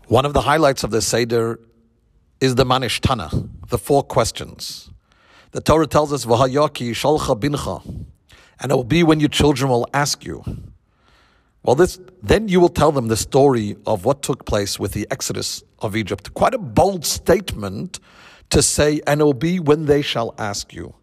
One of the highlights of the Seder is the Manishtana, the 4 questions. The Torah tells us, V'hayaki shalcha bincha, and it will be when your children will ask you. Well, then you will tell them the story of what took place with the Exodus of Egypt. Quite a bold statement to say, and it will be when they shall ask you.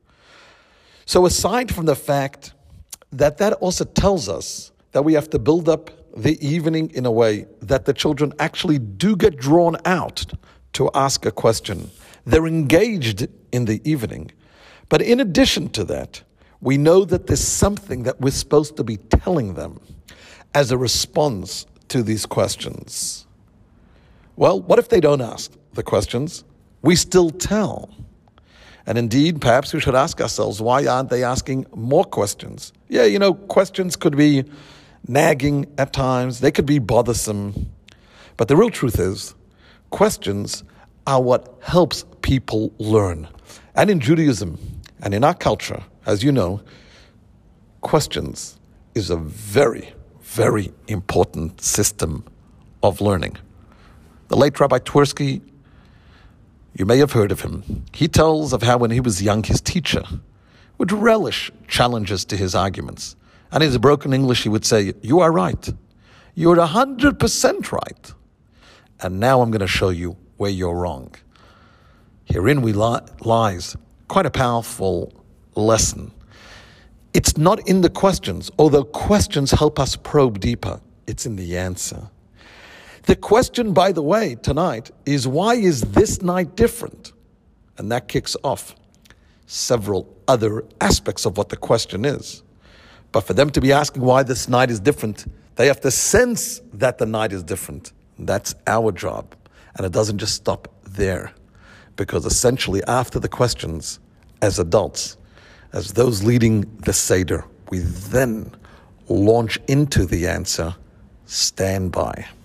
So aside from the fact that also tells us that we have to build up the evening in a way that the children actually do get drawn out to ask a question. They're engaged in the evening. But in addition to that, we know that there's something that we're supposed to be telling them as a response to these questions. Well, what if they don't ask the questions? We still tell. And indeed, perhaps we should ask ourselves, why aren't they asking more questions? Yeah, questions could be nagging at times. They could be bothersome. But the real truth is, questions are what helps people learn. And in Judaism and in our culture, as you know, questions is a very, very important system of learning. The late Rabbi Twersky, you may have heard of him. He tells of how when he was young, his teacher would relish challenges to his arguments. And in his broken English, he would say, "You are right. You're 100% right. And now I'm going to show you where you're wrong." Herein lies quite a powerful lesson. It's not in the questions, although questions help us probe deeper. It's in the answer. The question, by the way, tonight is, why is this night different? And that kicks off several other aspects of what the question is. But for them to be asking why this night is different, they have to sense that the night is different. That's our job. And it doesn't just stop there. Because essentially, after the questions, as adults, as those leading the Seder, we then launch into the answer. Stand by.